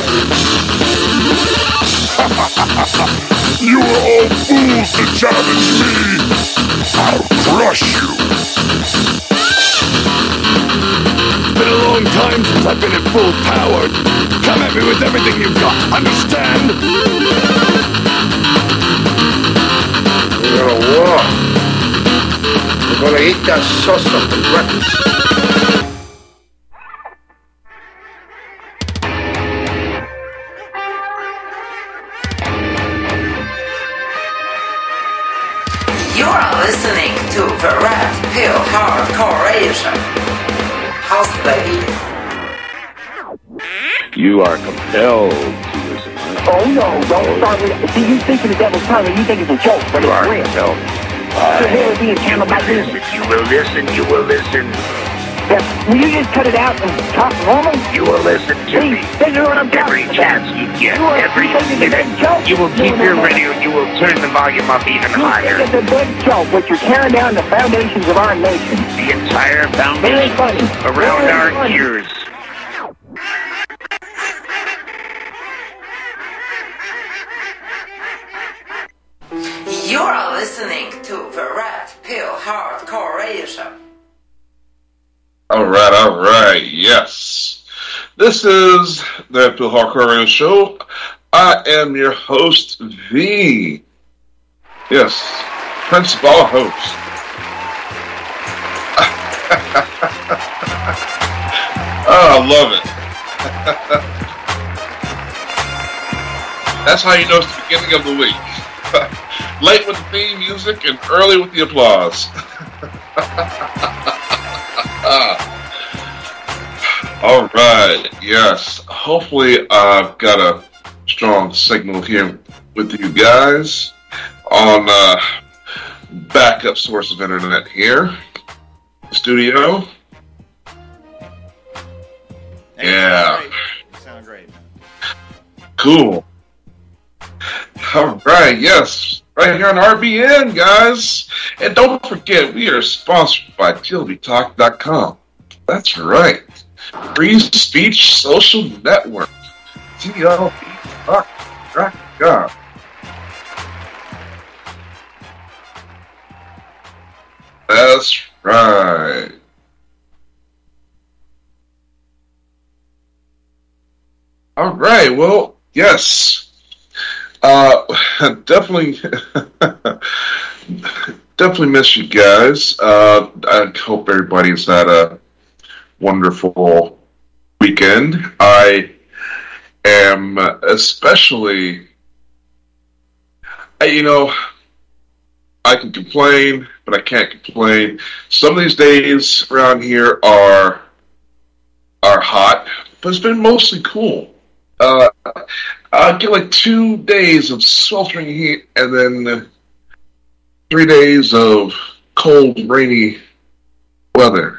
You are all fools to challenge me! I'll crush you! It's been a long time since I've been at full power. Come at me with everything you've got, understand? We're gonna war. We're gonna eat that sauce for breakfast. Listening to the Red Pill Corporation. House baby. You are compelled to listen. Oh no, don't start with. See, you think of the devil's tongue and you think it's a joke, but it's real. Compelled. So here would be a channel about this. You will listen, you will listen. Will you just cut it out and talk normal? You will listen to me. This is what I'm Every talking chance you get, every minute. You will keep your radio, you will turn the volume up even higher. It's a big joke, but you're tearing down the foundations of our nation. The entire Very foundation funny. around Very our funny. ears. You're listening to the Red Pill Corporation. All right, yes. This is the Phil Hardcore Radio Show. I am your host, V. Yes, principal host. Oh, I love it. That's how you know it's the beginning of the week. Late with the theme music and early with the applause. All right, yes. Hopefully I've got a strong signal here with you guys on backup source of internet here. Studio. Yeah. You sound great, man. Cool. All right, yes. Right here on RBN, guys. And don't forget, we are sponsored by TLBTalk.com. That's right. Free Speech Social Network. TLBTalk.com. That's right. All right, well, yes. Definitely miss you guys. I hope everybody's had a wonderful weekend. I am especially, I can complain, but I can't complain. Some of these days around here are hot, but it's been mostly cool. I get like 2 days of sweltering heat and then 3 days of cold, rainy weather.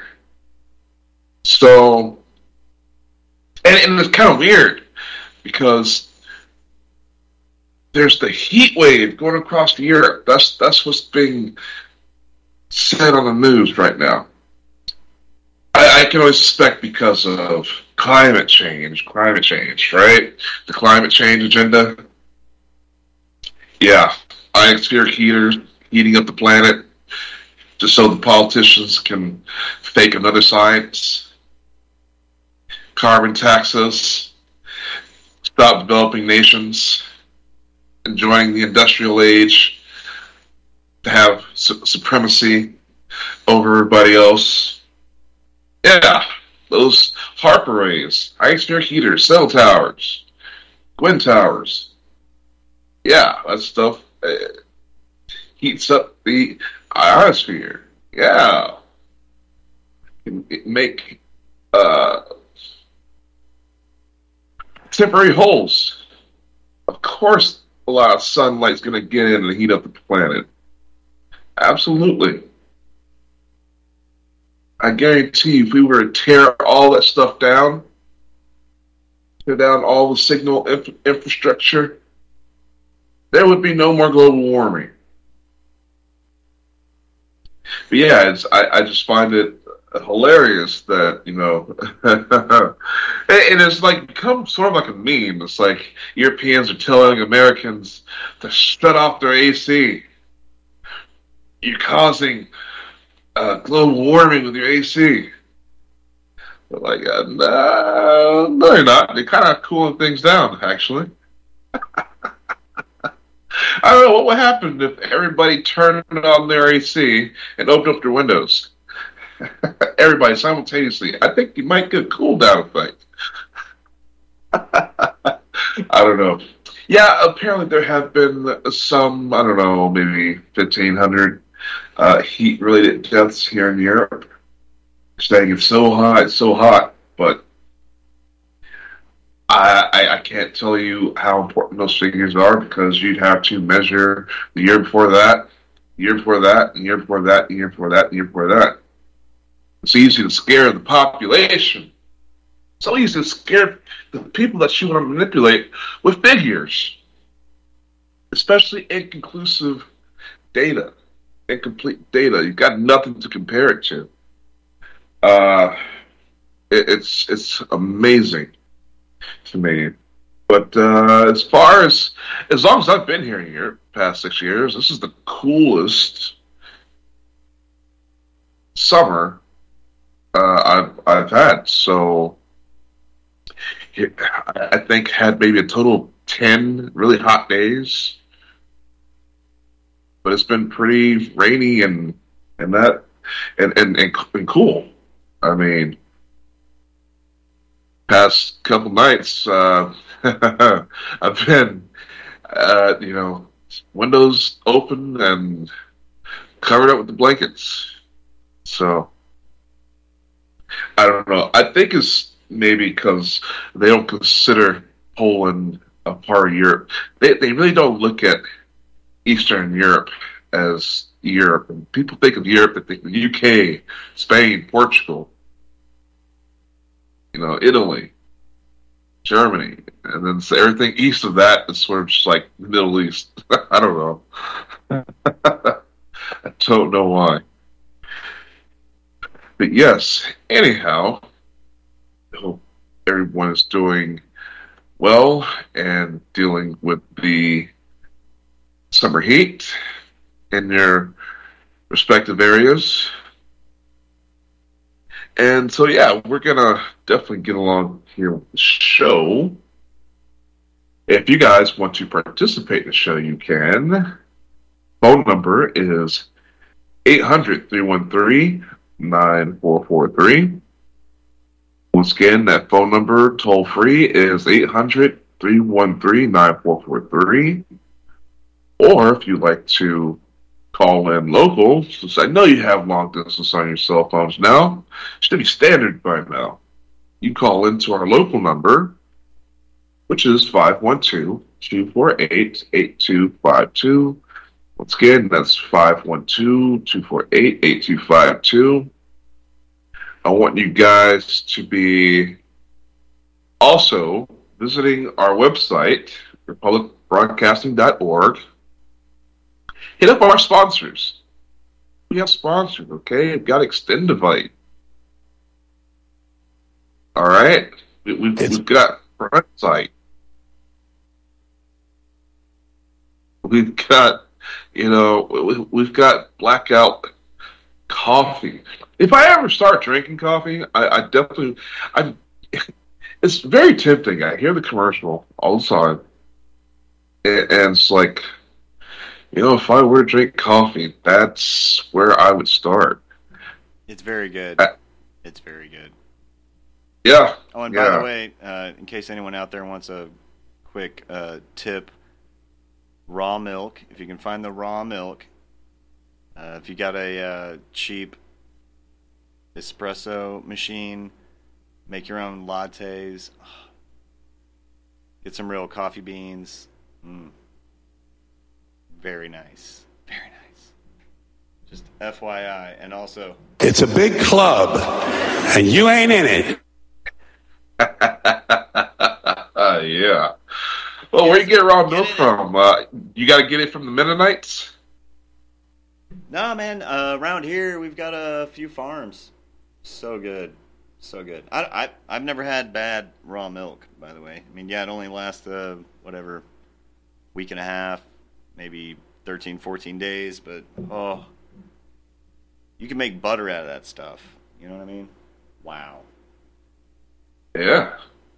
So, and it's kind of weird because there's the heat wave going across Europe. That's what's being said on the news right now. I can only suspect because of climate change, right? The climate change agenda. Yeah, ionosphere heaters heating up the planet just so the politicians can fake another science. Carbon taxes, stop developing nations, enjoying the industrial age to have supremacy over everybody else. Yeah, those HARP arrays, ionosphere heaters, cell towers, Gwyn towers. Yeah, that stuff heats up the ionosphere. Yeah. It make temporary holes. Of course, a lot of sunlight's going to get in and heat up the planet. Absolutely. I guarantee if we were to tear all that stuff down, tear down all the signal infrastructure, there would be no more global warming. But yeah, I just find it hilarious that, and it's like become sort of like a meme. It's like Europeans are telling Americans to shut off their AC. You're causing global warming with your AC. But like, no, you're not. They're kind of cooling things down, actually. I don't know what would happen if everybody turned on their AC and opened up their windows. Everybody simultaneously. I think you might get a cool down effect. I don't know. Yeah, apparently there have been some, I don't know, maybe 1,500 heat-related deaths here in Europe. Saying it's so hot, but I can't tell you how important those figures are because you'd have to measure the year before that, the year before that, and the year before that, and the year before that, and the year before that. It's easy to scare the population. It's so easy to scare the people that you want to manipulate with figures, especially inconclusive data, incomplete data. You've got nothing to compare it to. It's amazing to me. But as long as I've been here in Europe, past 6 years, this is the coolest summer I've had. So I think had maybe a total of 10 really hot days, but it's been pretty rainy and cool. I mean, past couple nights, I've been, windows open and covered up with the blankets. So, I don't know. I think it's maybe because they don't consider Poland a part of Europe. They really don't look at Eastern Europe as Europe. And people think of Europe, they think of the UK, Spain, Portugal, Italy, Germany, and then so everything east of that is sort of just like the Middle East. I don't know. I don't know why. But yes, anyhow, I hope everyone is doing well and dealing with the summer heat in their respective areas. And so, yeah, we're going to definitely get along here with the show. If you guys want to participate in the show, you can. Phone number is 800-313-9443. Once again, that phone number, toll-free, is 800-313-9443. Or if you'd like to call in local, since I know you have long distance on your cell phones now, it should be standard by now. You call into our local number, which is 512-248-8252. Once again, that's 512-248-8252. I want you guys to be also visiting our website, republicbroadcasting.org. Hit up our sponsors. We have sponsors, okay? We've got Extendivite. All right? We've got Frontsite. We've got, we've got Blackout Coffee. If I ever start drinking coffee, I definitely, it's very tempting. I hear the commercial all the time. And it's like, if I were to drink coffee, that's where I would start. It's very good. It's very good. Yeah. Oh, and by the way, in case anyone out there wants a quick tip, raw milk. If you can find the raw milk, if you got a cheap espresso machine, make your own lattes. Get some real coffee beans. Very nice. Very nice. Just FYI. And also, it's a big club, and you ain't in it. Yeah. Well, where you get raw milk from? You got to get it from the Mennonites? Nah, man. Around here, we've got a few farms. So good. So good. I've never had bad raw milk, by the way. I mean, yeah, it only lasts, whatever, week and a half, maybe 13, 14 days, but, oh, you can make butter out of that stuff. You know what I mean? Wow. Yeah.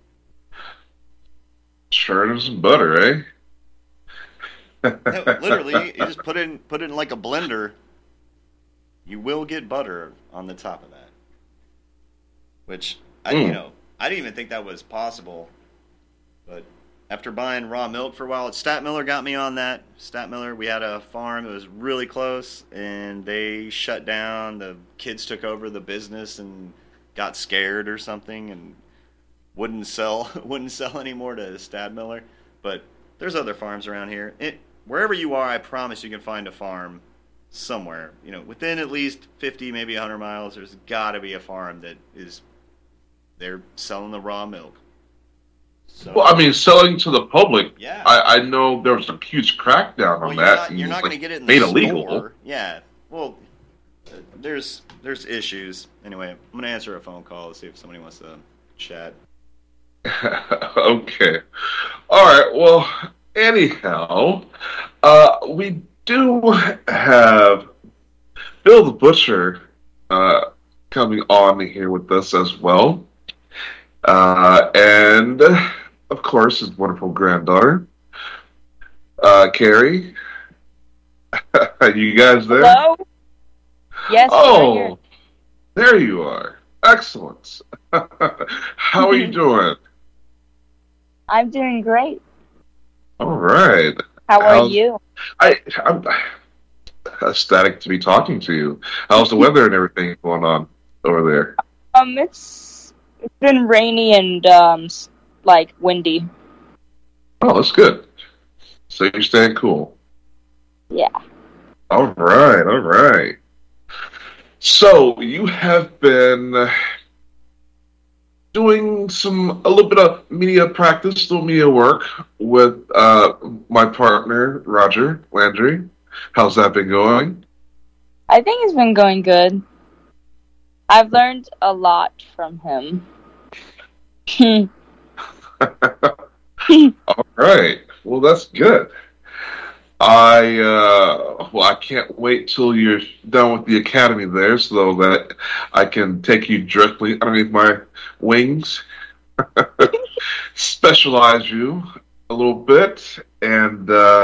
Churn some butter, eh? No, literally, you just put it in like a blender. You will get butter on the top of that. Which, I didn't even think that was possible. But after buying raw milk for a while, Stat Miller got me on that. Stat Miller, we had a farm that was really close, and they shut down. The kids took over the business and got scared or something, and wouldn't sell anymore to Stat Miller. But there's other farms around here. Wherever you are, I promise you can find a farm somewhere. You know, within at least 50, maybe 100 miles, there's got to be a farm that is. They're selling the raw milk. So, well, I mean, selling to the public. Yeah. I know there was a huge crackdown on that. You're not going to get it in made the illegal. store. Yeah. Well, there's issues. Anyway, I'm going to answer a phone call to see if somebody wants to chat. Okay. All right. Well, anyhow, we do have Bill the Butcher coming on here with us as well. And, of course, his wonderful granddaughter, Carrie. Are you guys there? Hello? Yes, Oh, I'm right here. there you are. Excellent. How are you doing? I'm doing great. All right. How are you? I'm ecstatic to be talking to you. How's the weather and everything going on over there? It's been rainy and like windy. Oh, that's good. So you're staying cool. Yeah. All right. So you have been doing a little bit of media practice, little media work with my partner, Roger Landry. How's that been going? I think it's been going good. I've learned a lot from him. All right. Well, that's good. I can't wait till you're done with the academy there, so that I can take you directly underneath my wings, specialize you a little bit, and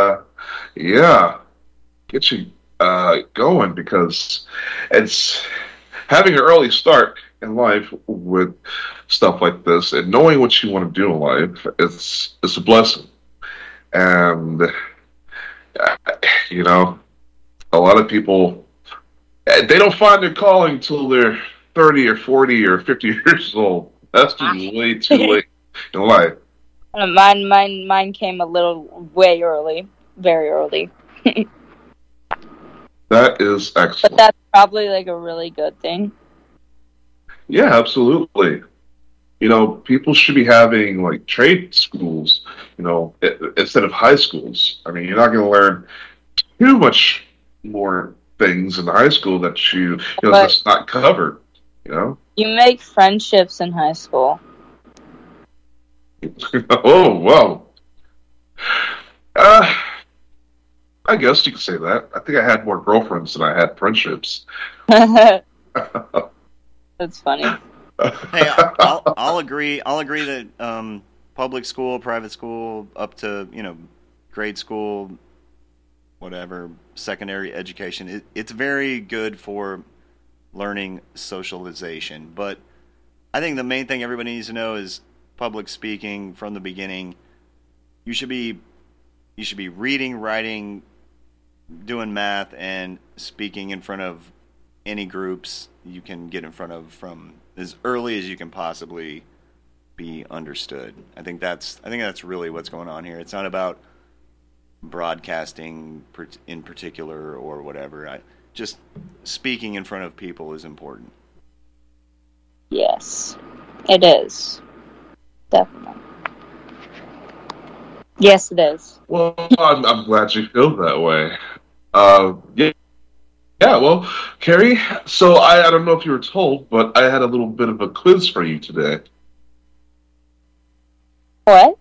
get you going, because it's having an early start in life with stuff like this and knowing what you want to do in life. It's a blessing, and. A lot of people, they don't find their calling until they're 30 or 40 or 50 years old. That's just way too late in life. Mine came a little way early, very early. That is excellent. But that's probably like a really good thing. Yeah, absolutely. People should be having like trade schools, instead of high schools. I mean, you're not going to learn too much more things in high school that that's not covered. You make friendships in high school. Oh, well. I guess you could say that. I think I had more girlfriends than I had friendships. That's funny. Hey, I'll agree. I'll agree that public school, private school, up to grade school, whatever, secondary education, it's very good for learning socialization. But I think the main thing everybody needs to know is public speaking from the beginning. You should be reading, writing, doing math, and speaking in front of any groups you can get in front of from as early as you can possibly be understood. I think that's really what's going on here. It's not about broadcasting in particular or whatever. Just speaking in front of people is important. Yes, it is. Definitely. Yes, it is. Well, I'm glad you feel that way. Yeah, well, Carrie, so I don't know if you were told, but I had a little bit of a quiz for you today. What?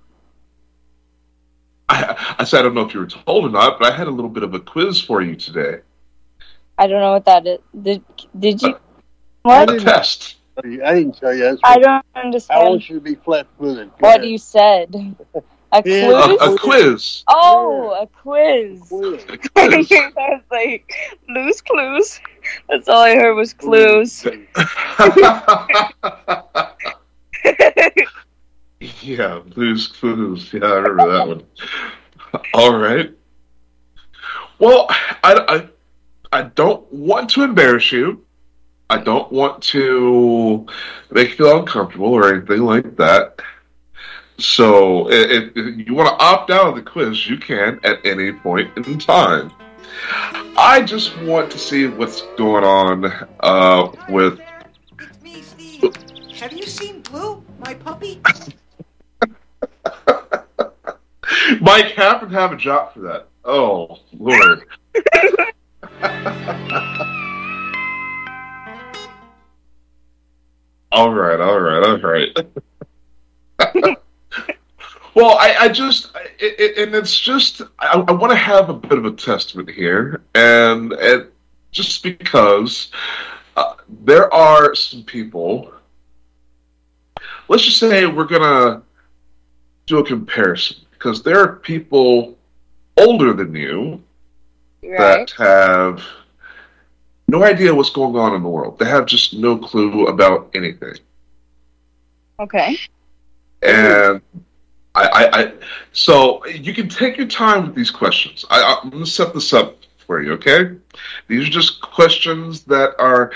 I said I don't know if you were told or not, but I had a little bit of a quiz for you today. I don't know what that is. Did you? A What? test. I didn't tell you. That's I what- don't I understand want you to be flat-footed. Go what ahead. you said. A Yeah. quiz? A quiz. Oh, a quiz. Quiz. A quiz. I was like, Blue's Clues. That's all I heard was clues. Yeah, Blue's Clues. Yeah, I remember that one. All right. Well, I don't want to embarrass you. I don't want to make you feel uncomfortable or anything like that. So, if you want to opt out of the quiz, you can at any point in time. I just want to see what's going on with. It's me, Steve. Have you seen Blue, my puppy? Mike, happen to have a job for that. Oh, Lord. All right. Well, I want to have a bit of a testament here, and just because there are some people, let's just say we're going to do a comparison, because there are people older than you Right. that have no idea what's going on in the world. They have just no clue about anything. Okay. And so you can take your time with these questions. I'm going to set this up for you, okay? These are just questions that are,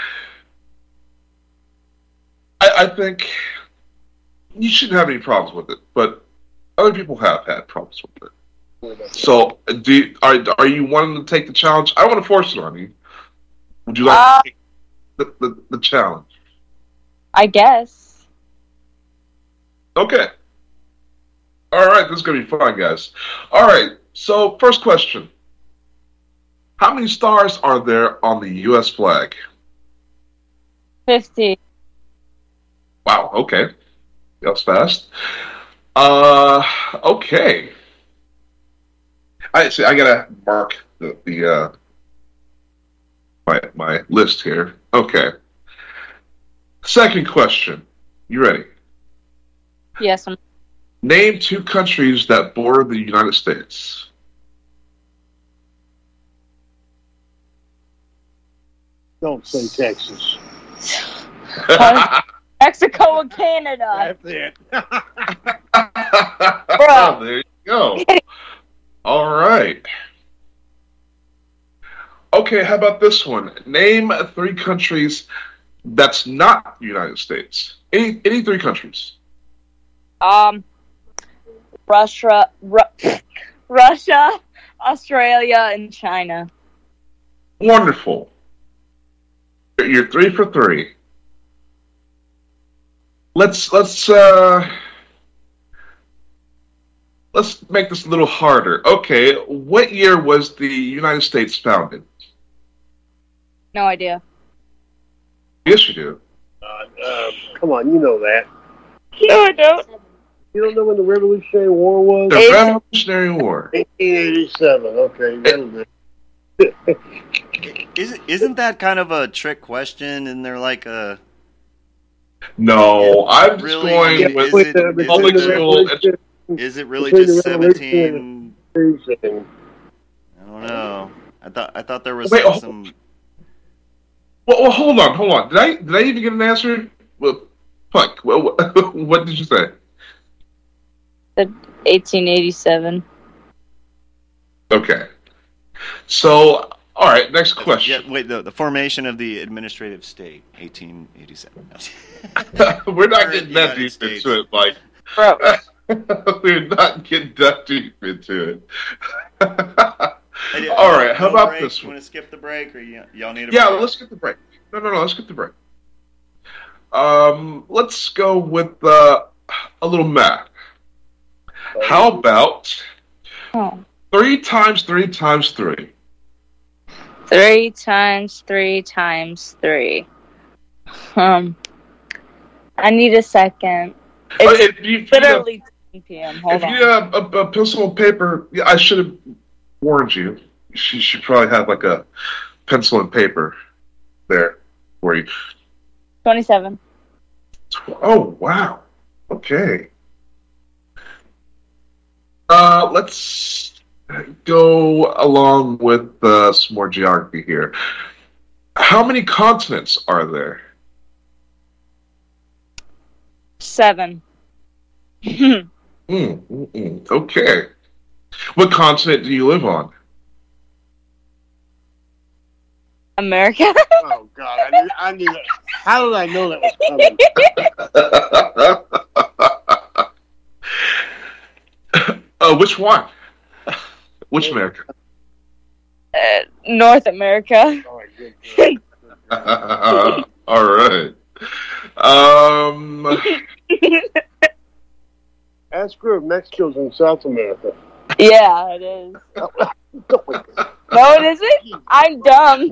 I think you shouldn't have any problems with it, but other people have had problems with it. So, are you wanting to take the challenge? I don't want to force it on you. Would you like to take the challenge? I guess. Okay. All right, this is going to be fun, guys. All right, so first question. How many stars are there on the U.S. flag? 50. Wow, okay. That's fast. Okay. I gotta mark the my list here. Okay. Second question. You ready? Yes. Name two countries that border the United States. Don't say Texas. Mexico and Canada. That's it. Bro. There you go. All right. Okay, how about this one? Name three countries that's not the United States. Any three countries. Russia, Australia, and China. Wonderful. You're 3 for 3. Let's make this a little harder. Okay, what year was the United States founded? No idea. Yes, you do. Come on, you know that. No, I don't. You don't know when the Revolutionary War was? The Revolutionary War. 1887. Okay, that'll do. Isn't that kind of a trick question? Isn't there like a No, I'm just Really? going Is with it- public school. is it really Between just the Revolution 17? I don't know. I thought there was Wait, like some. Well, hold on. Did I even get an answer? Well, fuck. Well, what did you say? The 1887. Okay. So, all right. Next question. Yeah, wait. The formation of the administrative state, 1887. We're not Or getting that United deep States. into it, Mike. Bro. We're not getting that deep into it. Hey, All right, how no about break? this You one? want to skip the break, or y'all need a Yeah, break? let's get the break. No, let's get the break. Let's go with a little math. How about Oh. 3 times 3 times 3? 3 times 3 times 3. I need a second. It's literally 10 p.m. Hold on. If you have a pencil and paper, yeah, I should have warned you. She should probably have like a pencil and paper there for you. 27. Oh, wow. Okay. Let's go along with some more geography here. How many continents are there? 7. Okay. What continent do you live on? America. Oh God, I knew that. How did I know that was coming? Which one? Which America? North America. Oh, my goodness. All right. That's good. Mexico's in South America. Yeah, it is. No, it isn't. I'm dumb.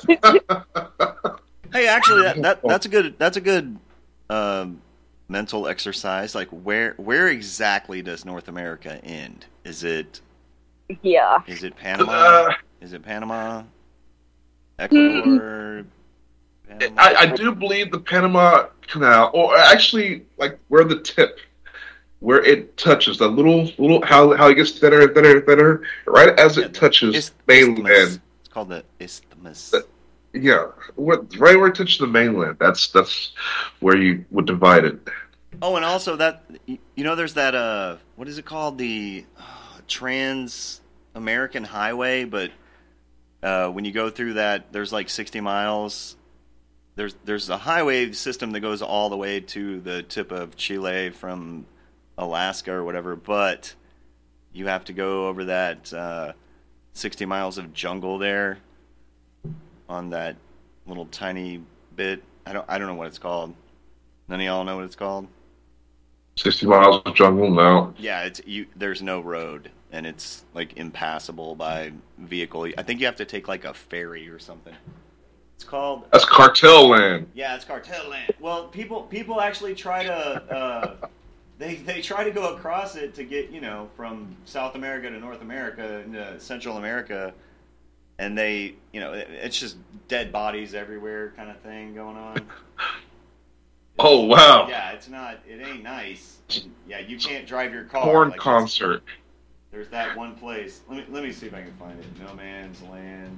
Hey, actually, that's a good mental exercise. Like, where exactly does North America end? Is it Panama? Is it Panama? Ecuador? Panama? I do believe the Panama Canal, or actually, like where the tip, where it touches the little how it gets thinner and thinner and thinner, right as it touches mainland. It's called the isthmus. Yeah, right where it touches the mainland. That's where you would divide it. Oh, and also that there's that what is it called, the Trans-American Highway, but when you go through that, there's like 60 miles. There's a highway system that goes all the way to the tip of Chile from Alaska or whatever, but you have to go over that 60 miles of jungle there on that little tiny bit. I don't know what it's called. None of y'all know what it's called? 60 miles of jungle? No. Yeah, there's no road, and it's like impassable by vehicle. I think you have to take like a ferry or something. It's called... That's cartel land. Yeah, it's cartel land. Well, people actually try to... They try to go across it to get, from South America to North America into Central America, and they, it's just dead bodies everywhere kind of thing going on. Oh, wow. Yeah, it ain't nice. And, yeah, you can't drive your car. Porn concert. There's that one place. Let me see if I can find it. No Man's Land.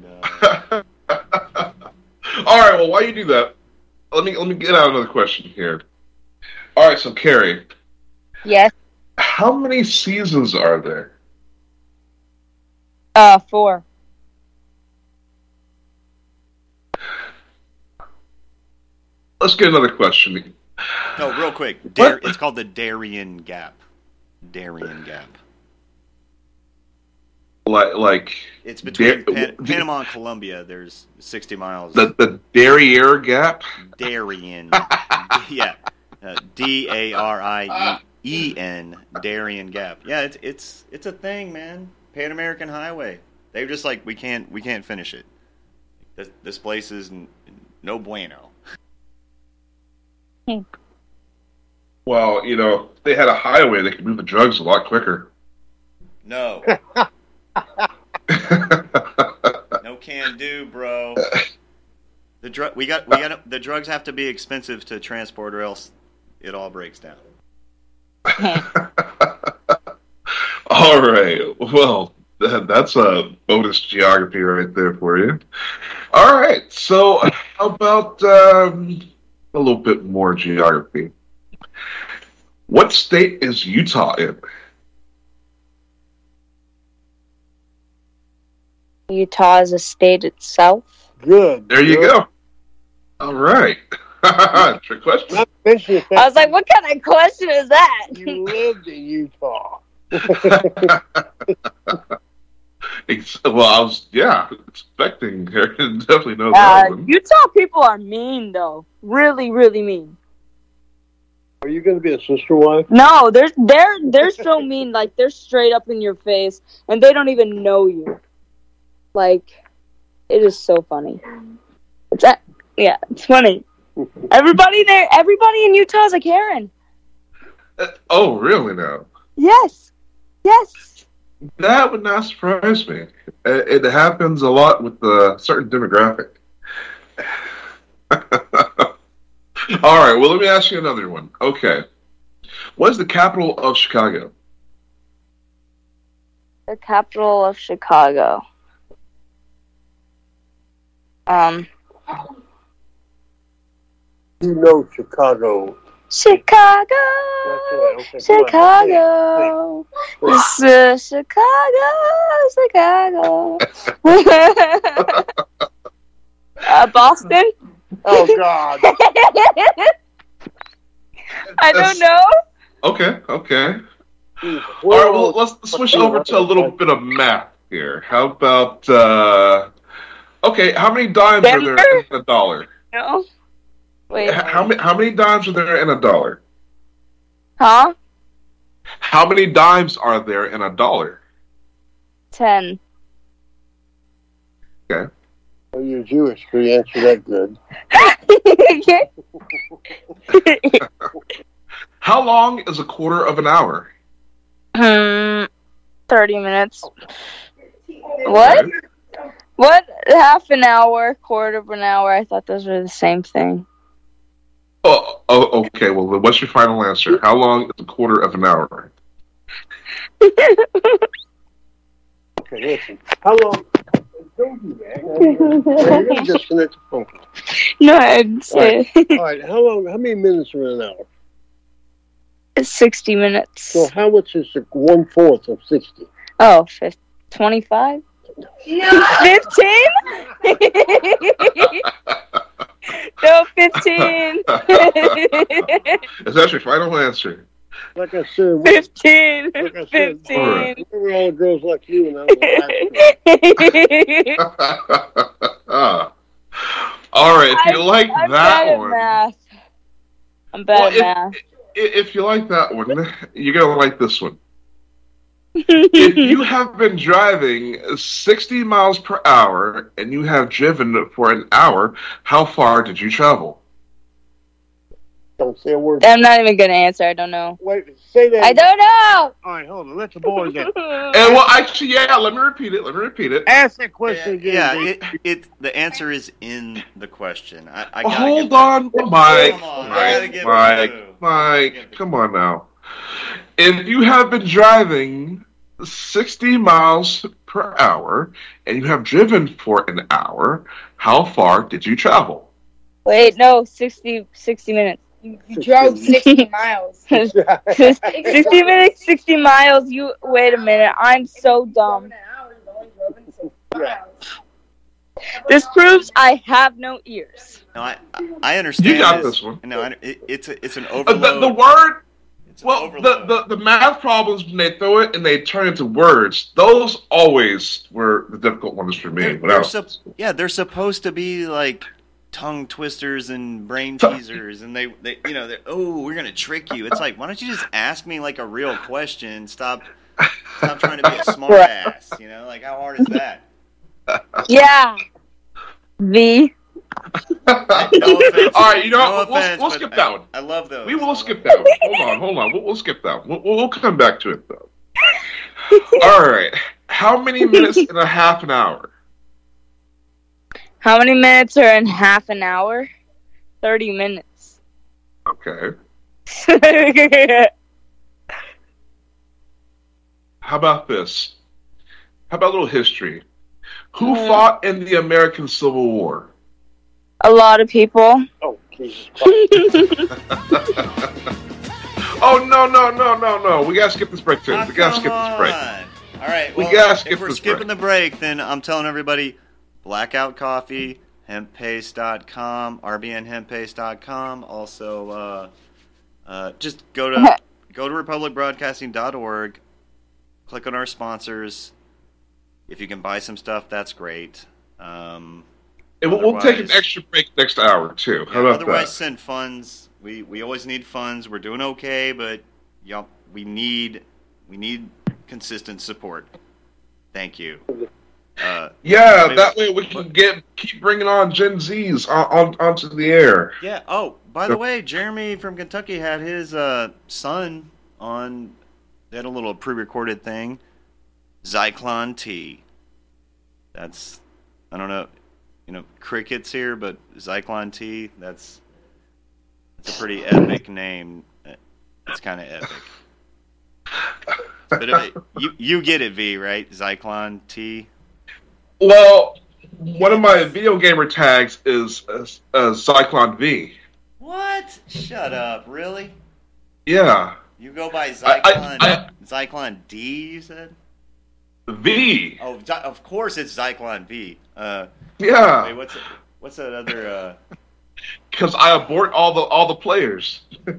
All right, well, while you do that, let me get out another question here. All right, so Carrie. Yes. How many seasons are there? 4. Let's get another question. No, real quick. It's called the Darien Gap. Darien Gap. Like it's between Panama and Colombia. There's 60 miles. The Darien Gap. Darien. Yeah. Darien. Darien Gap. Yeah, it's a thing, man. Pan American Highway. They're just like, we can't finish it. This place is no bueno. Well, if they had a highway, they could move the drugs a lot quicker. No. No can do, bro. The drugs have to be expensive to transport, or else it all breaks down. All right. Well, that's a bonus geography right there for you. All right. So, how about a little bit more geography? What state is Utah in? Utah is a state itself. Good. There you go. All right. Trick question. I was like, what kind of question is that? You lived in Utah. Well, I was, expecting her to definitely know that one. Utah people are mean, though. Really, really mean. Are you going to be a sister wife? No, they're so mean. Like, they're straight up in your face, and they don't even know you. Like, It is so funny. It's funny. Everybody in Utah is a Karen. Oh, really now? Yes. That would not surprise me. It happens a lot with a certain demographic. All right, well, let me ask you another one. Okay. What is the capital of Chicago? The capital of Chicago. You know Chicago. Chicago. Okay. Chicago. Chicago. Boston. Oh God. I don't know. Okay. All right, well, let's switch over to a little bit of math here. How about, okay, how many dimes are there in a dollar? No. Wait. How many dimes are there in a dollar? Huh? How many dimes are there in a dollar? 10. Okay. Oh, you're Jewish, so you answer that good. How long is a quarter of an hour? 30 minutes. What? What? Half an hour, quarter of an hour? I thought those were the same thing. Oh, okay. Well, then what's your final answer? How long is a quarter of an hour? Okay, listen. How long? Don't do that. You're going to disconnect the phone. No, I'd say All right. How many minutes are in an hour? 60 minutes. So how much is 1/4 of 60? Oh, 25? No. 15? No, 15. Is that your final answer? Like I said, 15. Like I said, 15. we're all girls like you, and all right, if you like I'm that bad one, at math. I'm bad at math. If you like that one, you're gonna like this one. If you have been driving 60 miles per hour and you have driven for an hour, how far did you travel? Don't say a word. I'm not even gonna answer. I don't know. Wait, say that. I don't know. All right, hold on. Let the boys in. And well, actually, yeah. Let me repeat it. Ask that question again. Yeah, the answer is in the question. I hold on, Mike. Mike, come on now. If you have been driving 60 miles per hour and you have driven for an hour, how far did you travel? Wait, no, 60 minutes. You drove 60 miles. 60 minutes, 60 miles. Wait a minute. I'm so dumb. This proves I have no ears. No, I understand. You got this one. No, it's an overload. The word. Well, the math problems, when they throw it and they turn into words, those always were the difficult ones for me. They're supposed to be like tongue twisters and brain teasers, and they we're gonna trick you. It's like, why don't you just ask me like a real question? Stop trying to be a smart ass. Like, how hard is that? Yeah. V. No offense. All right, we'll skip that one. I love those. We will skip that one. Hold on. We'll skip that one. We'll come back to it, though. All right. How many minutes in a half an hour? How many minutes are in half an hour? 30 minutes. Okay. How about this? How about a little history? Who fought in the American Civil War? A lot of people. Oh, Jesus. Oh, no. We gotta skip this break, too. We gotta skip this break. All right, we gotta skip if we're this skipping the break, then I'm telling everybody, Blackout Coffee, hemppaste.com, rbnhemppaste.com. Also, just go to republicbroadcasting.org, click on our sponsors. If you can buy some stuff, that's great. We'll take an extra break next hour, too. How about otherwise, that? send funds. We always need funds. We're doing okay, but we need consistent support. Thank you. Yeah, that way we can keep bringing on Gen Zs onto the air. Yeah. Oh, by the way, Jeremy from Kentucky had his son on. They had a little pre-recorded thing. Zyklon T. That's, I don't know, crickets here, but Zyklon T. That's a pretty epic name. It's kind of epic. But you get it, V, right? Zyklon T. Well, one of my video gamer tags is Zyklon V. What? Shut up! Really? Yeah. You go by Zyklon Zyklon D, you said? V. Oh, of course it's Zyklon V. Yeah. Wait, what's that other? Because I abort all the players. I'm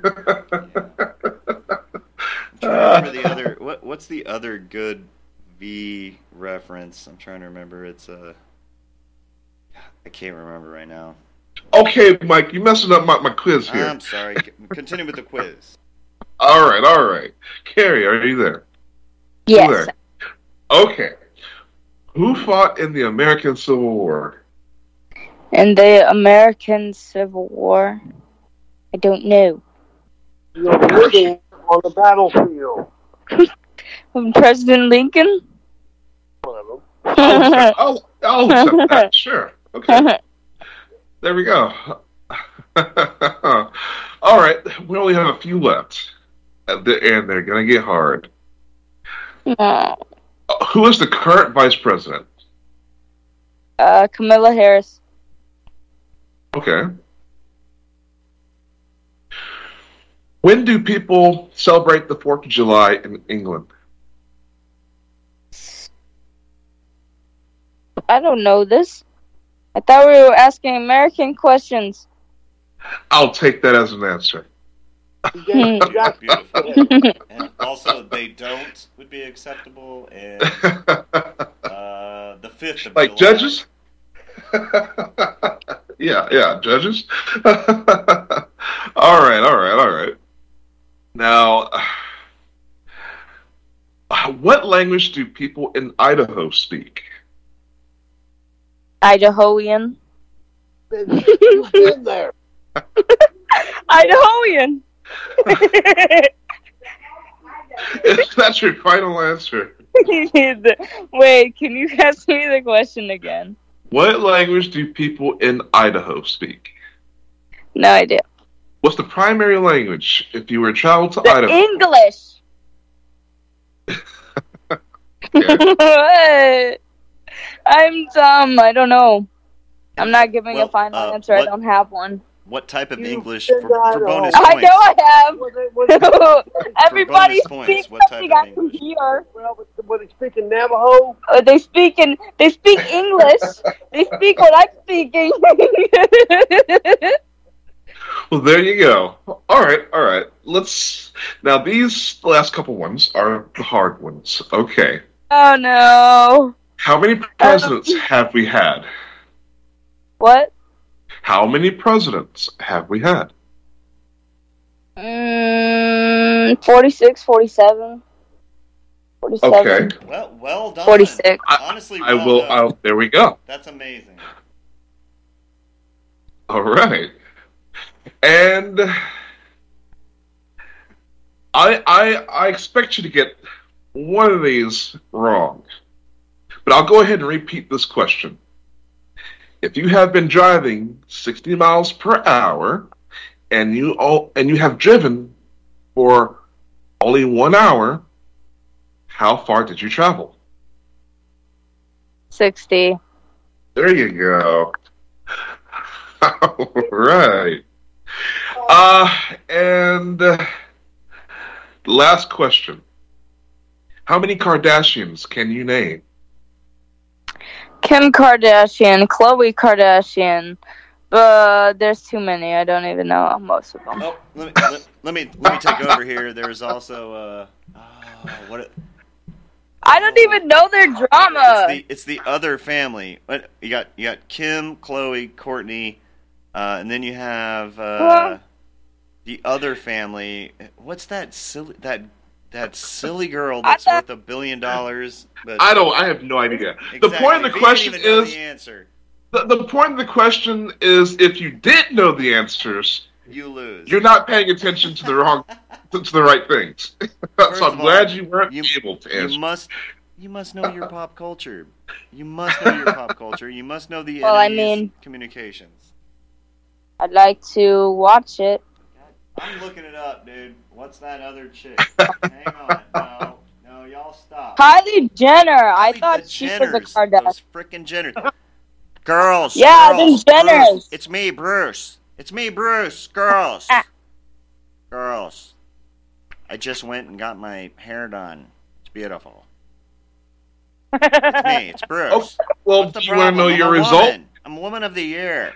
trying to remember the other. What's the other good V reference? I'm trying to remember. It's I can't remember right now. Okay, Mike, you're messing up my quiz here. I'm sorry. Continue with the quiz. All right. Carrie, are you there? Yes. You there? Okay. Who fought in the American Civil War? In the American Civil War? I don't know. You're living on the battlefield. President Lincoln? One of them. I'll accept that. Sure. Okay. There we go. All right. We only have a few left. And they're going to get hard. Who is the current vice president? Kamala Harris. Okay. When do people celebrate the 4th of July in England? I don't know this. I thought we were asking American questions. I'll take that as an answer. Beautiful. And also, they don't would be acceptable. And the 5th of like July. Judges? yeah, judges. All right. Now, what language do people in Idaho speak? Idahoan. You've been there. Idahoan. Is that your final answer? Wait, can you ask me the question again? What language do people in Idaho speak? No idea. What's the primary language if you were to travel to The Idaho? English. What? I'm dumb. I don't know. I'm not giving a final answer. I don't have one. What type of English for bonus I points? know I have. Everybody speaks what type something of I can hear. Well, were they speaking Navajo? They speak English. They speak what I'm speaking. Well, there you go. All right. Now these last couple ones are the hard ones. Okay. Oh no. How many presidents have we had? What? How many presidents have we had? 46, 47. 47. Okay. Well done. 46. Honestly, I will. There we go. That's amazing. All right. And I expect you to get one of these wrong. But I'll go ahead and repeat this question. If you have been driving 60 miles per hour and you have driven for only 1 hour, how far did you travel? 60. There you go. All right. And last question. How many Kardashians can you name? Kim Kardashian, Khloe Kardashian, but there's too many. I don't even know most of them. Oh, let me take over here. There's also what? I don't even know their drama. It's the other family. You got Kim, Khloe, Kourtney, and then you have the other family. What's that silly that silly girl that's worth $1 billion. But I have no idea. Exactly. The point of the question is the answer. The point of the question is, if you did know the answers, you lose. You're not paying attention to the right things. So I'm glad you weren't able to answer. You must know your pop culture. You must know your pop culture. You must know the enemy's communications. I'd like to watch it. I'm looking it up, dude. What's that other chick? Hang on. No, y'all stop. Kylie Jenner. I thought she was a Kardashian. Those frickin' Jenners. Girls. Yeah, girls, the Jenners. Bruce. It's me, Bruce. It's me, Bruce. Girls. Girls. I just went and got my hair done. It's beautiful. It's me. It's Bruce. Oh, well, do you want to know your result? I'm Woman of the Year.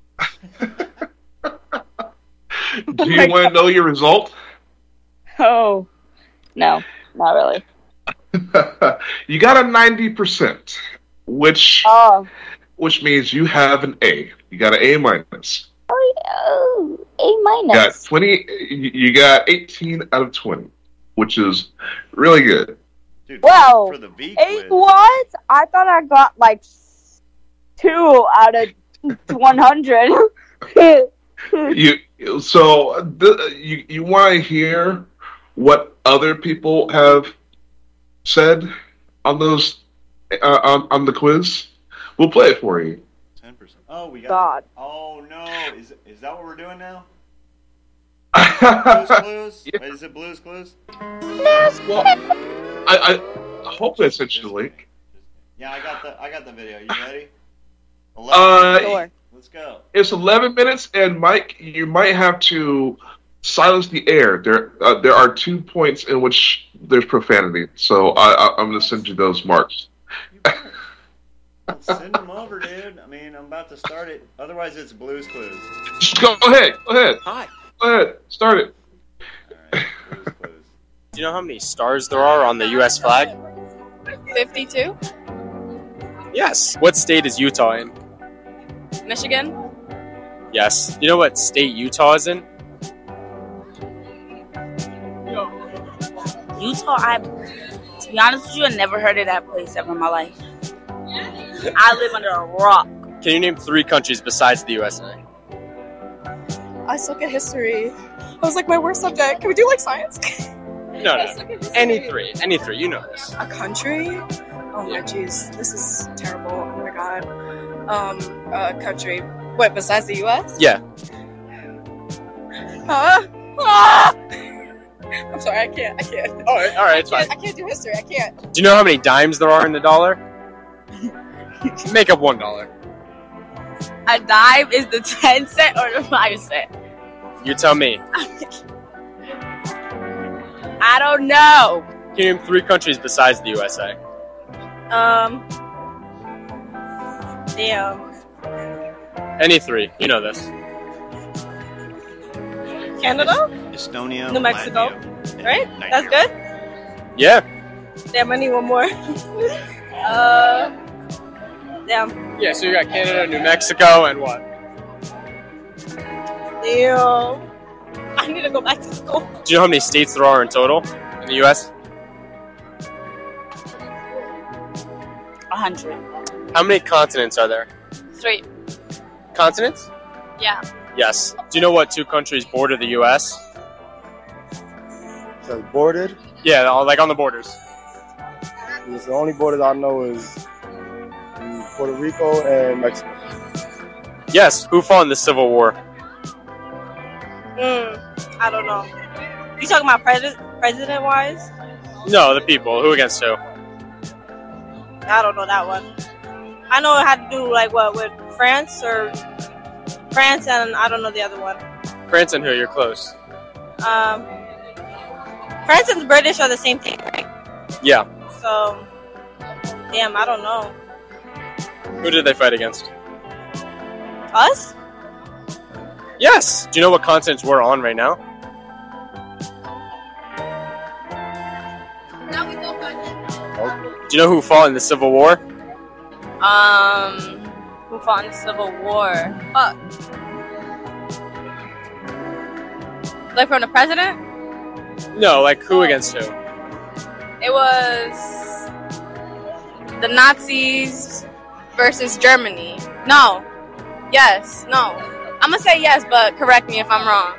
Do you want to know your result? Oh, no, not really. You got a 90%, which means you have an A. You got an A minus. Oh, A minus. You got 18 out of 20, which is really good. Dude, well, for the V quiz. What? I thought I got like 2 out of 100. You want to hear what other people have said on those on the quiz? We'll play it for you. 10%. Oh, we got. God. Oh no! Is that what we're doing now? Blues Clues? Yeah. Wait, is it Blues Clues? Well, I hope they sent you the link. Yeah, I got the video. You ready? Sure. Let's go. It's 11 minutes, and Mike, you might have to silence the air. There are 2 points in which there's profanity, so I'm going to send you those marks. Send them over, dude. I mean, I'm about to start it. Otherwise, it's Blues Clues. Just go ahead. Hi. Go ahead. Start it. All right, Blues Clues. Do you know how many stars there are on the U.S. flag? 52. Yes. What state is Utah in? Michigan. Yes. Do you know what state Utah is in? Utah, to be honest with you, I never heard of that place ever in my life. I live under a rock. Can you name 3 countries besides the USA? I suck at history. I was like my worst subject. Can we do like science? No. Any three. You know this. A country? Oh my jeez, this is terrible. Oh my god. A country. What, besides the U.S.? Yeah. I'm sorry, I can't. All right, it's fine. I can't do history. I can't. Do you know how many dimes there are in the dollar? Make up $1. A dime is the 10 cent or the 5 cent? You tell me. I don't know. Can you name 3 countries besides the USA? Damn. Any 3. You know this. Canada? Estonia. New Mexico. Latvia, Right? Nigeria. That's good? Yeah. Damn, I need one more. Damn. Yeah, so you got Canada, New Mexico, and what? Damn. I need to go back to school. Do you know how many states there are in total in the U.S.? 100. How many continents are there? 3. Continents? Yeah. Yes. Do you know what 2 countries border the U.S.? So bordered? Yeah, like on the borders. The only borders I know is Puerto Rico and Mexico. Yes. Who fought in the Civil War? I don't know. You talking about president-wise? No, the people. Who against who? I don't know that one. I know it had to do like what with France and I don't know the other one. France and who? You're close. France and the British are the same thing, right? Yeah. So, damn, I don't know. Who did they fight against? Us? Yes. Do you know what continents we're on right now? Do you know who fought in the Civil War? Who fought in the Civil War? Like from the president? No, like who against who? It was the Nazis versus Germany. No. Yes. No. I'm gonna say yes, but correct me if I'm wrong.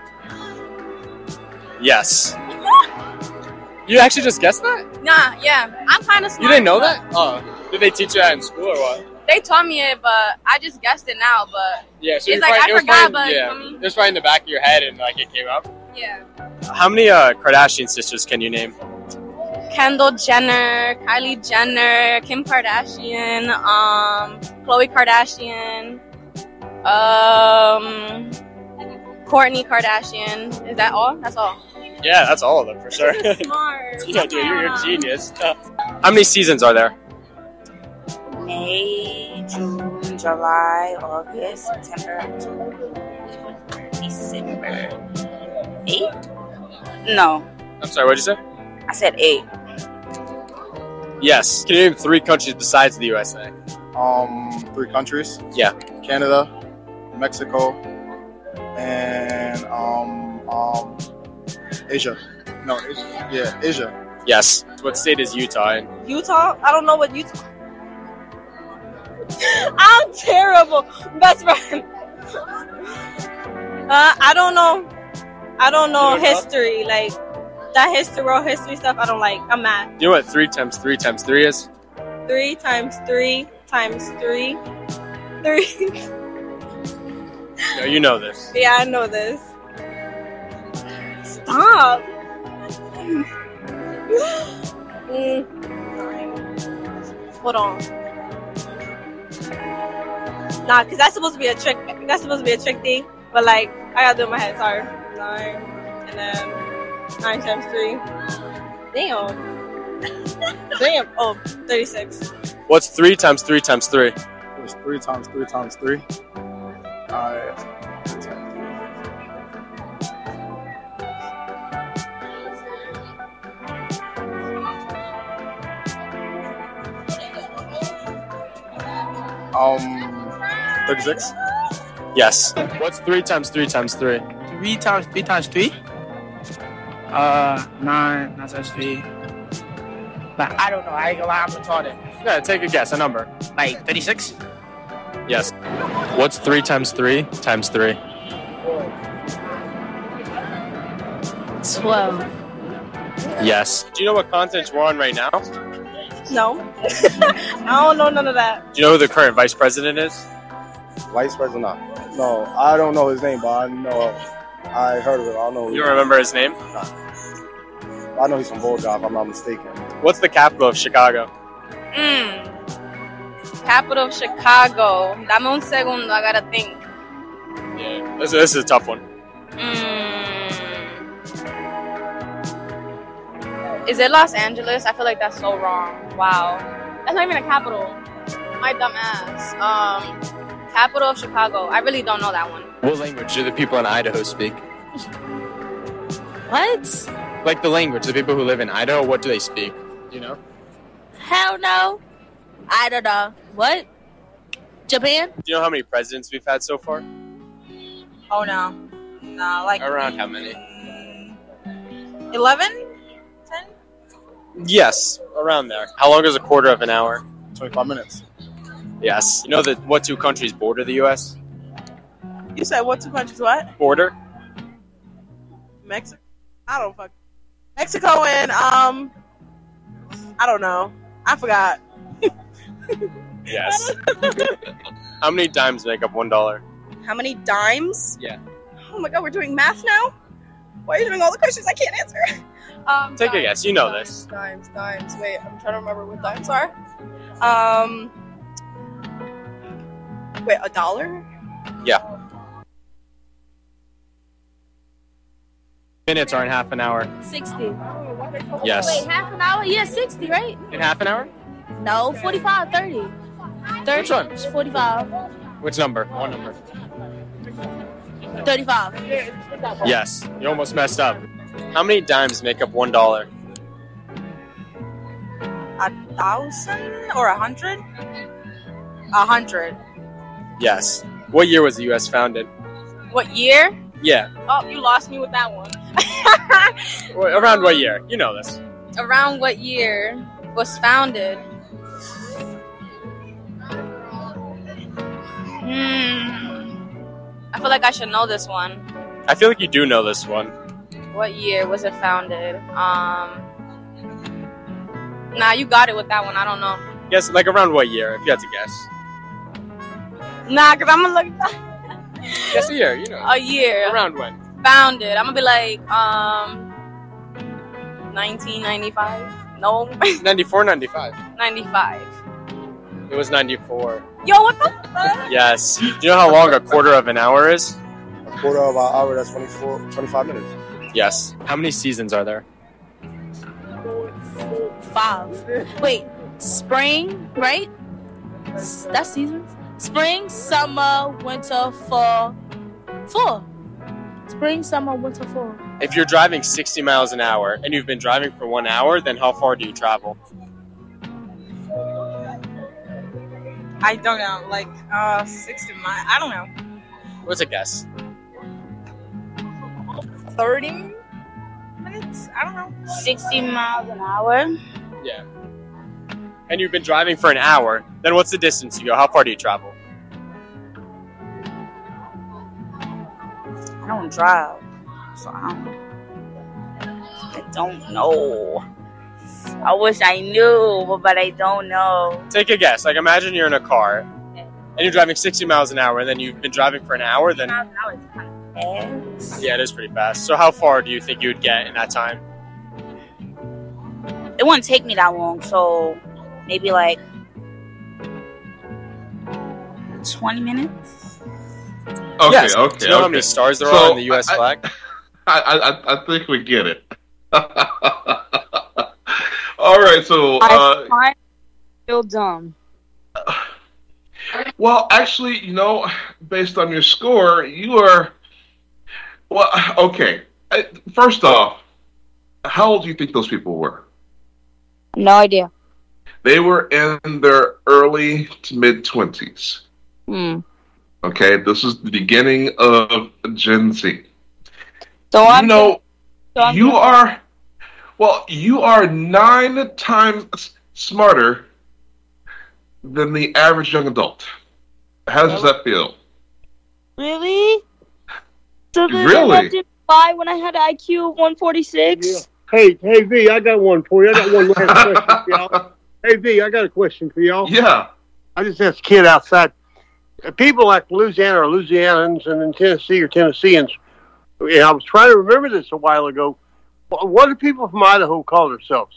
Yes. You actually just guessed that? Nah, yeah. I'm kind of smart. You didn't know that? Oh. Did they teach you that in school or what? They taught me it, but I just guessed it now, but Yeah, so it's like I forgot, but yeah, it was right in the back of your head and like it came up. Yeah. How many Kardashian sisters can you name? Kendall Jenner, Kylie Jenner, Kim Kardashian, Khloe Kardashian, Kourtney Kardashian. Is that all? That's all. Yeah, that's all of them for sure. Smart. Yeah, dude, you're a genius. How many seasons are there? May, June, July, August, September, October, December. 8? No. I'm sorry, what'd you say? I said 8. Yes. Can you name 3 countries besides the USA? 3 countries. Yeah. Canada, Mexico, and Asia. No, Asia. Yeah, Asia. Yes. What state is Utah in? Utah? I don't know what Utah. I'm terrible. Best friend. I don't know. I don't know history. Like that history, world history stuff. I don't like. I'm mad. You know what 3 times 3 times 3 is? 3 times 3 times 3. 3. No, you know this. Yeah, I know this. Stop. Hold on. Nah, because that's supposed to be a trick. That's supposed to be a trick thing. But, like, I got to do it in my head. Sorry. 9. And then 9 times 3. Damn. Damn. Oh, 36. What's 3 times 3 times 3? It's 3 times 3 times 3. Alright. Um, 36? Yes. What's 3 times 3 times 3? 3 times 3 times 3? 9 times 3. But I don't know. I ain't gonna lie, I'm retarded. Yeah, take a guess, a number. Like 36? Yes. What's 3 times 3 times 3? 12. Yes. Do you know what continent we're on right now? No. I don't know none of that. Do you know who the current vice president is? Vice President? No, I don't know his name, but I know I heard of it. I don't know. You don't remember his name? Nah. I know he's from Bulldog, if I'm not mistaken. What's the capital of Chicago? Capital of Chicago. Dame un segundo. I gotta think. Yeah, this is a tough one. Is it Los Angeles? I feel like that's so wrong. Wow. That's not even a capital. My dumb ass. Capital of Chicago. I really don't know that one. What language do the people in Idaho speak? What? Like the language, the people who live in Idaho, what do they speak? Do you know? Hell no. I don't know. What? Japan? Do you know how many presidents we've had so far? Oh, no. No, like... Around how many? 11? 10? Yes, around there. How long is a quarter of an hour? 25 minutes. Yes. You know that what 2 countries border the U.S.? You said what 2 countries what? Border? Mexico? I don't fuck. Mexico and, I don't know. I forgot. Yes. How many dimes make up $1? How many dimes? Yeah. Oh my god, we're doing math now? Why are you doing all the questions I can't answer? Take a guess. You know this. Dimes. Wait, I'm trying to remember what dimes are. Wait, $1? Yeah. Minutes are in half an hour. 60. Yes. Wait, half an hour? Yeah, 60, right? In half an hour? No, 45, 30. 30? Which one? 45. Which number? One number. 35. Yes. You almost messed up. How many dimes make up $1? 1,000 or 100? 100. Yes. What year was the U.S. founded? What year? Yeah. Oh, you lost me with that one. Around what year? You know this. Around what year was founded? I feel like I should know this one. I feel like you do know this one. What year was it founded? Nah, you got it with that one. I don't know. Guess, like, around what year, if you had to guess? Nah, because I'm going to look... Guess a year, you know. A year. Around when? Founded. I'm going to be like, 1995? No. 94, 95. 95. It was 94. Yo, what the fuck? Yes. Do you know how long a quarter of an hour is? A quarter of an hour, that's 25 minutes. Yes. How many seasons are there? 5. Wait, spring, right? That's seasons? Spring, summer, winter, fall. 4. Spring, summer, winter, fall. If you're driving 60 miles an hour and you've been driving for 1 hour, then how far do you travel? I don't know. Like, 60 miles. I don't know. What's a guess? 30 minutes? I don't know. 60 miles an hour? Yeah. And you've been driving for an hour, then what's the distance you go? How far do you travel? I don't drive, so I don't know. I wish I knew, but I don't know. Take a guess. Like, imagine you're in a car, and you're driving 60 miles an hour, and then you've been driving for an hour, then... 60 miles an hour is kind of fast. Yeah, it is pretty fast. So how far do you think you would get in that time? It wouldn't take me that long, so maybe like 20 minutes? Okay, yes. okay. Do you know how many stars there are on the U.S. flag? I think we get it. All right, so I feel dumb. Well, actually, you know, based on your score, you are. Well, okay. First off, how old do you think those people were? No idea. They were in their early to mid-20s. Okay, this is the beginning of Gen Z. So you are 9 times smarter than the average young adult. How does that feel? Really? So Really? I didn't buy when I had an IQ of 146? Yeah. Hey, V, I got one for you. I got one last question for y'all. Hey, V, I got a question for y'all. Yeah. I just asked a kid outside. People like Louisiana or Louisianans and in Tennessee or Tennesseans, and I was trying to remember this a while ago. What do people from Idaho call themselves?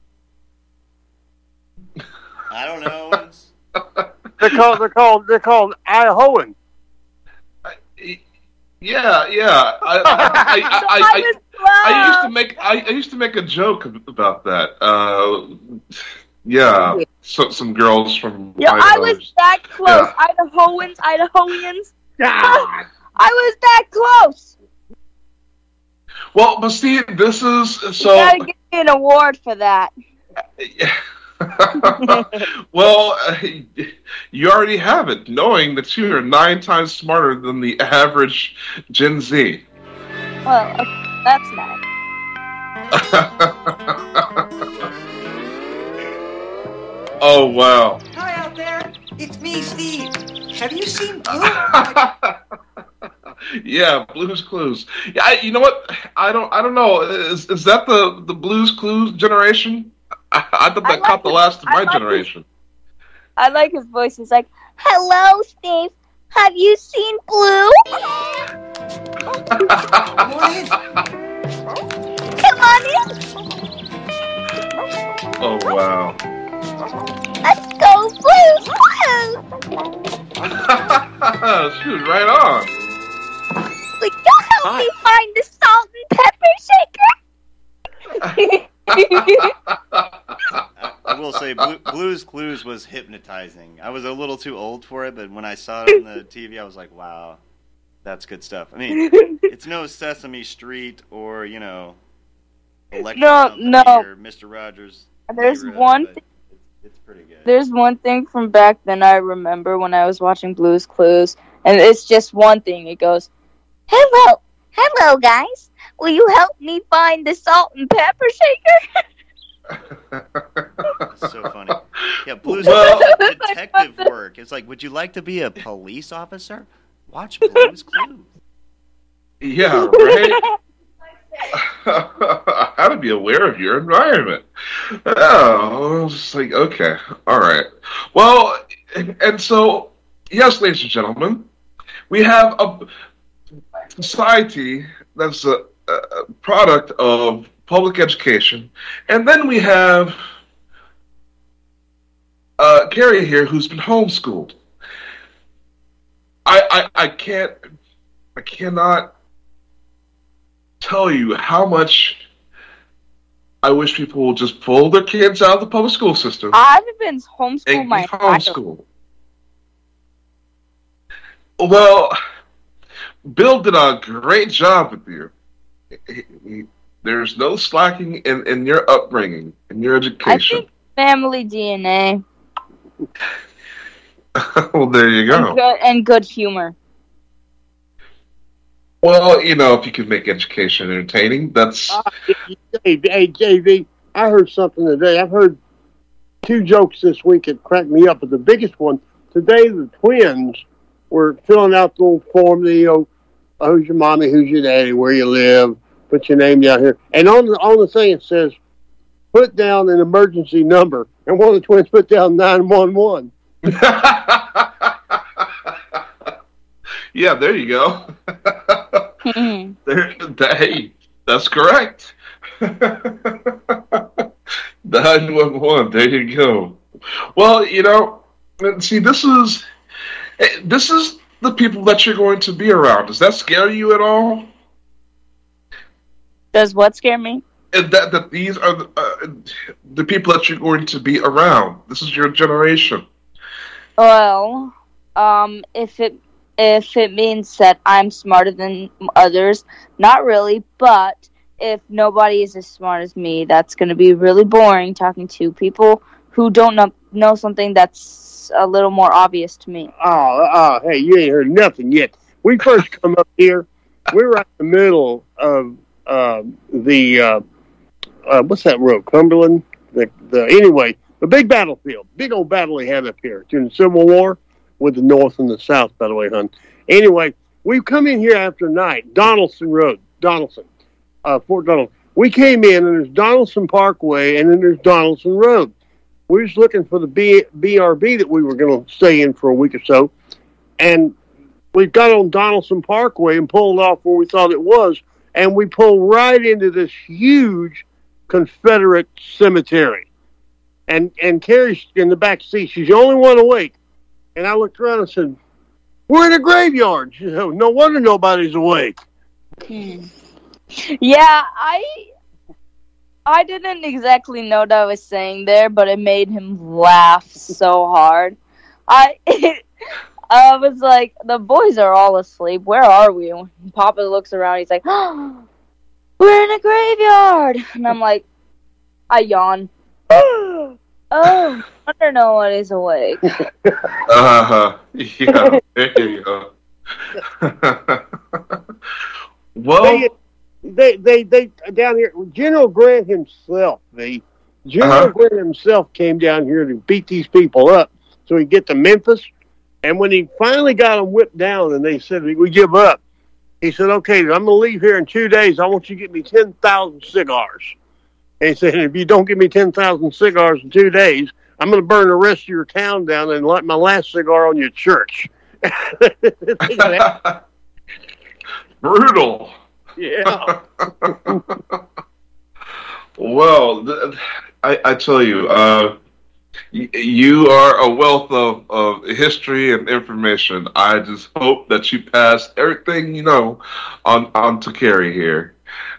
I don't know. They're called Idahoan. Yeah. I used to make a joke about that. Yeah. So some girls from Yeah, Idaho. I was that close. Yeah. Idahoans. I was that close. Well, but see, this is You so. gotta give me an award for that. Well, you already have it, knowing that you are 9 times smarter than the average Gen Z. Well, that's nice. Oh, wow. Hi out there. It's me, Steve. Have you seen Blue? Yeah, Blue's Clues. Yeah, you know what? I don't know. Is that the Blue's Clues generation? I thought that caught the last of my generation. I like his voice. He's like, "Hello, Steve. Have you seen Blue? Come on in. Come on in. Oh, wow. Let's go, Blue's Clues." Shoot, right on. Will you help me find the salt and pepper shaker? I will say, Blue's Clues was hypnotizing. I was a little too old for it, but when I saw it on the TV, I was like, wow, that's good stuff. I mean, it's no Sesame Street or, you know, Electric Company or Mr. Rogers. There's one thing. It's pretty good. There's one thing from back then I remember when I was watching Blue's Clues, and it's just one thing. It goes, "Hello, Hello, guys. Will you help me find the salt and pepper shaker? So funny. Yeah, Blue's detective work. It's like, would you like to be a police officer? Watch Blue's Clues. Yeah, right? How to be aware of your environment. Oh, it's like, okay, all right. Well, and so, yes, ladies and gentlemen, we have a society that's a product of public education, and then we have Carrie here who's been homeschooled. I cannot tell you how much I wish people would just pull their kids out of the public school system. I've been homeschooled my homeschool. Well, Bill did a great job with you. There's no slacking in your upbringing, in your education. I think family DNA. Well, there you go. And good humor. Well, you know, if you can make education entertaining, that's... Hey, JV, I heard something today. I've heard 2 jokes this week that cracked me up, but the biggest one, today the twins were filling out the little form, who's your mommy, who's your daddy, where you live, put your name down here. And on the thing it says, put down an emergency number. And one of the twins put down 911. Yeah, there you go. Hey, that's correct. 911, there you go. Well, you know, see, this is the people that you're going to be around. Does that scare you at all? Does what scare me? That these are the people that you're going to be around. This is your generation. Well, if it means that I'm smarter than others, not really, but if nobody is as smart as me, that's going to be really boring talking to people who don't know something that's a little more obvious to me. Hey, you ain't heard nothing yet. We first come up here, we're right in the middle of what's that road, Cumberland? Anyway, the big battlefield, big old battle they had up here during the Civil War. With the North and the South, by the way, hon. Anyway, we've come in here after night. Donaldson Road. Fort Donaldson. We came in, and there's Donaldson Parkway, and then there's Donaldson Road. We was looking for the BRB that we were going to stay in for a week or so, and we got on Donaldson Parkway and pulled off where we thought it was, and we pulled right into this huge Confederate cemetery. And Carrie's in the back seat. She's the only one awake. And I looked around and said, we're in a graveyard. She said, no wonder nobody's awake. Yeah, I didn't exactly know what I was saying there, but it made him laugh so hard. I was like, the boys are all asleep. Where are we? And Papa looks around. He's like, oh, we're in a graveyard. And I'm like, I yawn. Oh, I don't know what is awake. Yeah, there you go. Well, they down here. General Grant himself, General Grant himself came down here to beat these people up, so he'd get to Memphis. And when he finally got them whipped down, and they said we give up, he said, "Okay, I'm going to leave here in 2 days. I want you to get me 10,000 cigars." And he said, if you don't give me 10,000 cigars in 2 days, I'm going to burn the rest of your town down and light my last cigar on your church. Brutal. Yeah. Well, I tell you, you are a wealth of history and information. I just hope that you pass everything you know on to Carrie here.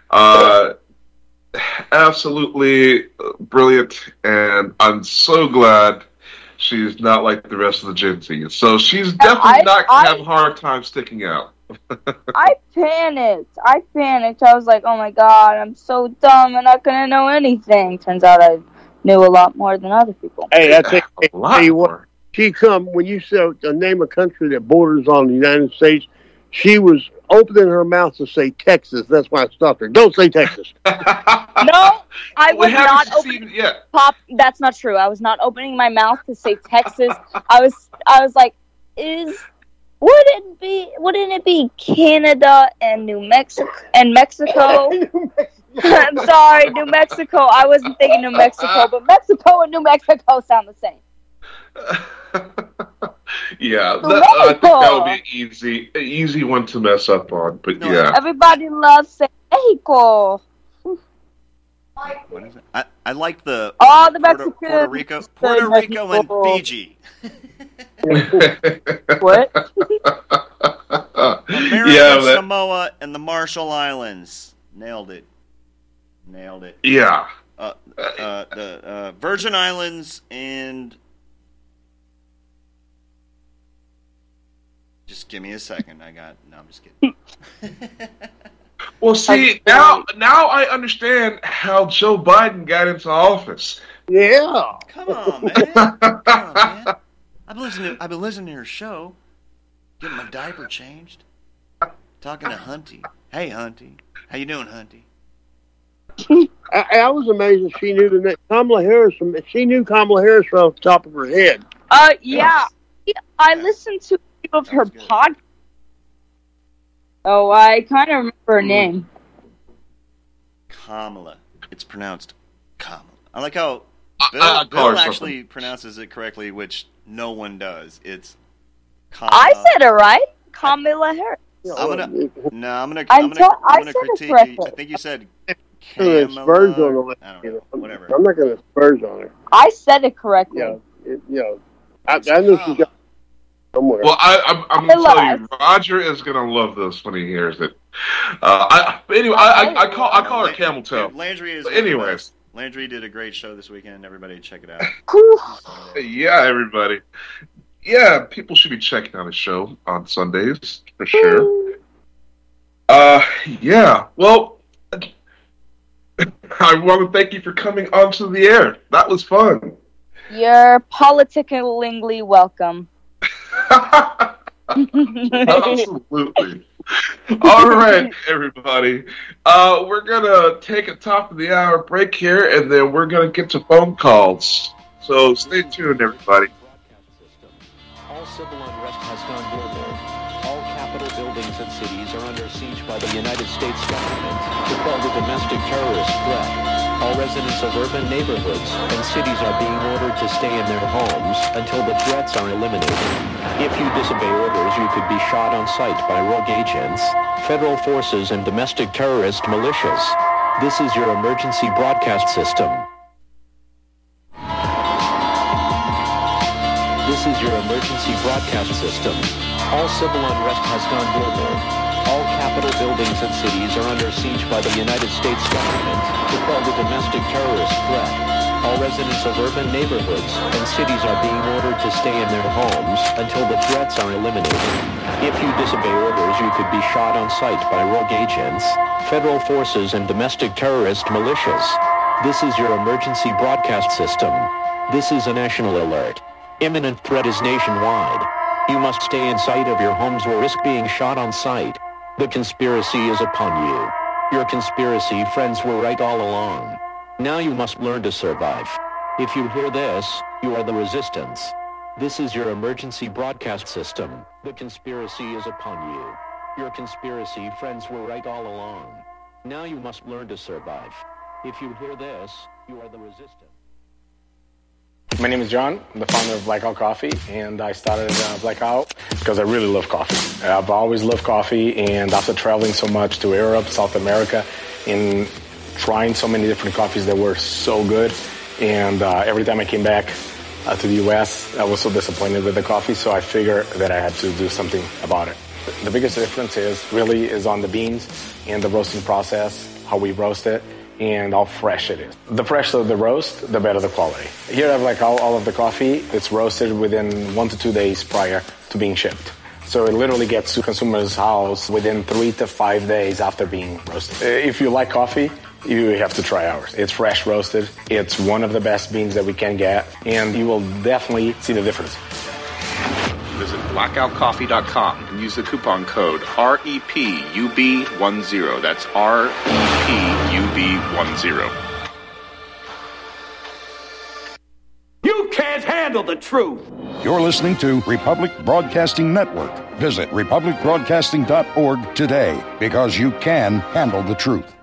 Absolutely brilliant, and I'm so glad she's not like the rest of the Gen Z. So she's definitely not going to have a hard time sticking out. I panicked. I was like, oh my God, I'm so dumb. I'm not going to know anything. Turns out I knew a lot more than other people. Hey, I tell you what, she come, when you say name a country that borders on the United States, she was opening her mouth to say Texas. That's why I stopped her. Don't say Texas. No, I was not opening. Pop, that's not true. I was not opening my mouth to say Texas. I was like, wouldn't it be Canada and New Mexico and Mexico? I'm sorry, New Mexico. I wasn't thinking New Mexico, but Mexico and New Mexico sound the same. Yeah, I think that would be an easy one to mess up on. But yeah, everybody loves saying Mexico. What is it? I like the Puerto Rico and Fiji. What? American Samoa and the Marshall Islands. Nailed it. Yeah. The Virgin Islands and... Just give me a second. No, I'm just kidding. Well, see, now I understand how Joe Biden got into office. Yeah. Come on, man. I've been listening to your show, getting my diaper changed, talking to Hunty. Hey, Hunty. How you doing, Hunty? I was amazed that she knew the name Kamala Harris. She knew Kamala Harris right off the top of her head. Yeah. I listened to a few of her podcasts. Oh, I kind of remember her name. Kamala. It's pronounced Kamala. I like how Bill actually pronounces it correctly, which no one does. It's Kamala. I said it right. Kamala Harris. I'm gonna critique you. I think you said Kamala. Whatever. I'm not going to spurge on her. I said it correctly. I know she got somewhere. Well, I'm going to tell you, Roger is going to love this when he hears it. I call her Camel Toe. Landry is. Anyways. Landry did a great show this weekend. Everybody check it out. Yeah, everybody. Yeah, people should be checking out his show on Sundays, for sure. Yeah, well, I want to thank you for coming onto the air. That was fun. You're politically welcome. Absolutely. All right, everybody. We're going to take a top of the hour break here, and then we're going to get to phone calls. So stay tuned, everybody. All civil unrest has gone global. All Capitol buildings and cities are under siege by the United States government to quell the domestic terrorist threat. All residents of urban neighborhoods and cities are being ordered to stay in their homes until the threats are eliminated. If you disobey orders, you could be shot on sight by rogue agents, federal forces, and domestic terrorist militias. This is your emergency broadcast system. This is your emergency broadcast system. All civil unrest has gone global. All Capitol buildings and cities are under siege by the United States government to quell the domestic terrorist threat. All residents of urban neighborhoods and cities are being ordered to stay in their homes until the threats are eliminated. If you disobey orders, you could be shot on sight by rogue agents, federal forces, and domestic terrorist militias. This is your emergency broadcast system. This is a national alert. Imminent threat is nationwide. You must stay in sight of your homes or risk being shot on sight. The conspiracy is upon you. Your conspiracy friends were right all along. Now you must learn to survive. If you hear this, you are the resistance. This is your emergency broadcast system. The conspiracy is upon you. Your conspiracy friends were right all along. Now you must learn to survive. If you hear this, you are the resistance. My name is John. I'm the founder of Blackout Coffee, and I started Blackout because I really love coffee. I've always loved coffee, and after traveling so much to Europe, South America, and trying so many different coffees that were so good, and every time I came back to the U.S., I was so disappointed with the coffee, so I figured that I had to do something about it. The biggest difference is on the beans and the roasting process, how we roast it, and how fresh it is. The fresher the roast, the better the quality. Here I have all of the coffee. It's roasted within 1 to 2 days prior to being shipped. So it literally gets to consumer's house within 3 to 5 days after being roasted. If you like coffee, you have to try ours. It's fresh roasted. It's one of the best beans that we can get, and you will definitely see the difference. visit blackoutcoffee.com and use the coupon code REPUB10. That's REPUB10. You can't handle the truth. You're listening to Republic Broadcasting Network. Visit republicbroadcasting.org today because you can handle the truth.